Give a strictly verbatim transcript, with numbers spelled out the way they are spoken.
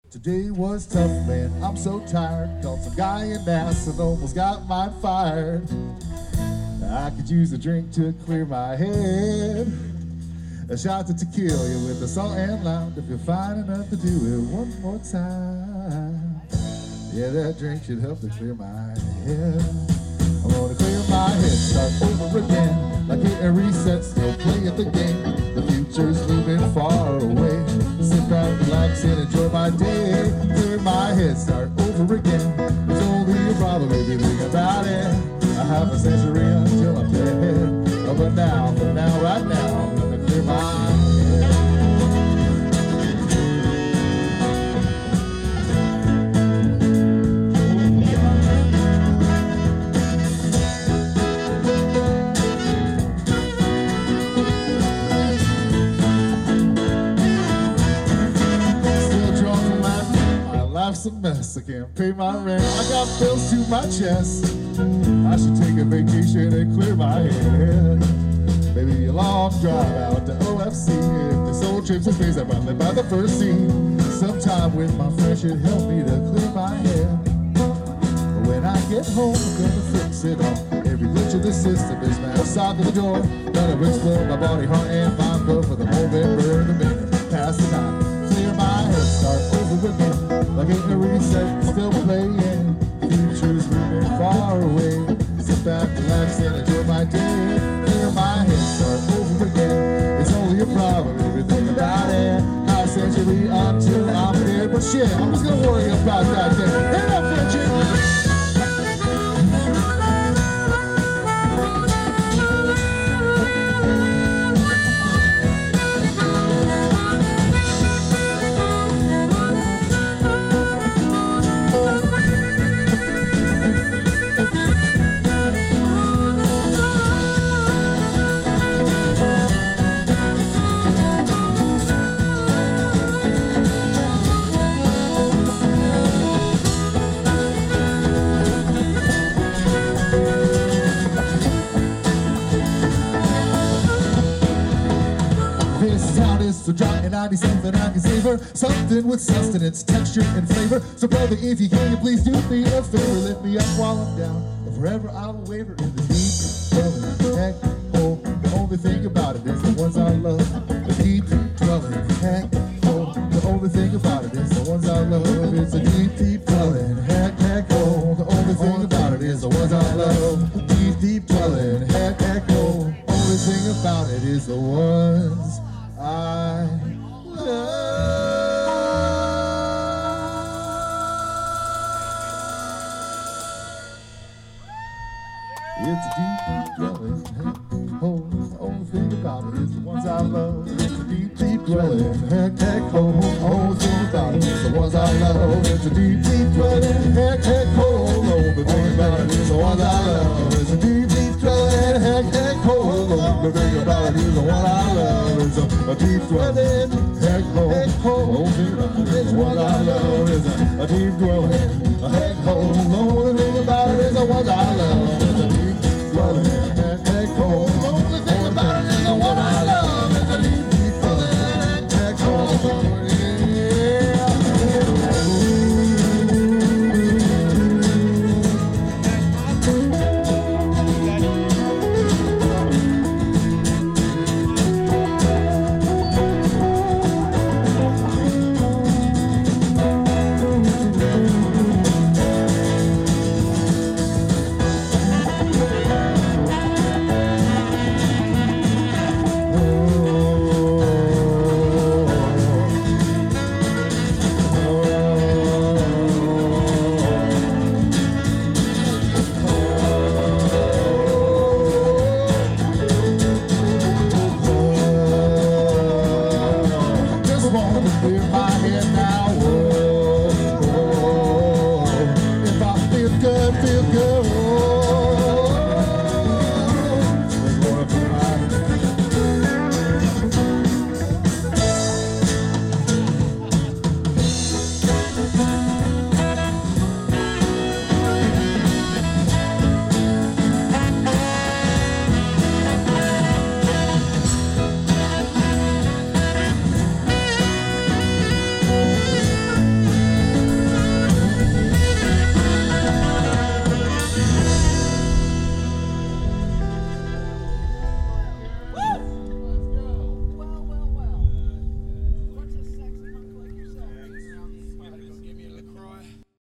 Today was tough, man, I'm so tired. Called some guy in Nass and almost got mine fired. I could use a drink to clear my head. A shot to tequila with the salt and lime. If you're fine enough to do it one more time. Yeah, that drink should help to clear my head. I'm gonna clear my head, start over again. Like hit and reset, still play at the game. The future's moving far away. Sit back, relax, and enjoy my day. Clear my head, start over again. It's only a problem if you think about it. I have a century until I'm dead. Oh, but now, but now, right now, I'm gonna clear my head. Life's a mess, I can't pay my rent. I got bills to my chest. I should take a vacation and clear my head. Maybe a long drive out to O F C. If this old trip's a space, I run live by the first scene. Sometime with my friends should help me to clear my head. But when I get home, I'm gonna fix it all. Every glitch of the system is now outside the door. Gonna explode my body, heart, and mind. Go for the moment, burn the minute, pass the time. Clear my head, start over again. Like ain't a reset, still playing. Future's moving far away. Sit back, relax, and enjoy my day. Clear my head, start over again. It's only a problem, everything about it. Half century until I'm dead. But shit, I'm just gonna worry about that thing. Hit it up, Bridget! So dry and I need something I can savor. Something with sustenance, texture, and flavor. So brother, if you can, you please do me a favor. Lift me up while I'm down, and forever I'll waver in the deep, dwelling, heck, hole. The only thing about it is the ones I love. The deep, dwelling, heck, hole. The only thing about it is the ones I love. It's a deep, deep dwelling, heck, heck, hole. The only thing about it is the ones I love. Deep, deep dwelling, heck, heck, hole. Only thing about it is the ones I love. It's a deep, deep dwelling, heck, hole. The only thing about it is the ones I love. It's a deep, deep dwelling, heck, heck, hole. The only thing about it is the ones I love. It's a deep, deep dwelling, heck, heck, hole. The only thing about it is the ones I love. It's a deep, deep dwelling, heck, heck, hole. The only thing about it is the one I love. It's a, a deep dwelling, heck, hole. The only thing about it is the one I love. It's a, a deep dwelling, a heck, hole. The only thing about it is the ones I love.